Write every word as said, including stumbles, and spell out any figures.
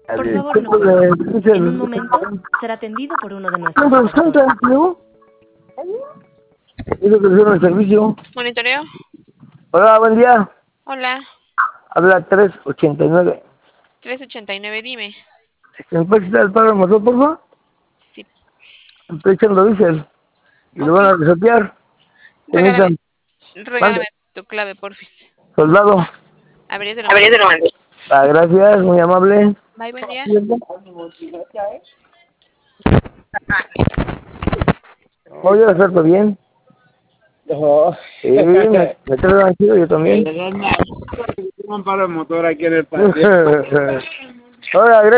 Por favor, no cuelgue. En un momento será atendido por uno de nuestros operadores. Eso que es el servicio. Monitoreo. Hola, buen día. Hola. Habla tres ochenta y nueve. trescientos ochenta y nueve, dime. ¿Me puedes quitar el paro del motor, por favor? Sí. Estoy echando diésel. Y lo Ok. van a resetear. ¿Qué Regálame, necesitan? regálame tu clave, porfis. Soldado. A ver, ya te lo mando. Ah, gracias, muy amable. Bye, buen día. Oye, lo acerto bien. No. Sí, me, me tratan chido, yo también. Un paro de motor aquí en el patio. Hola, gracias.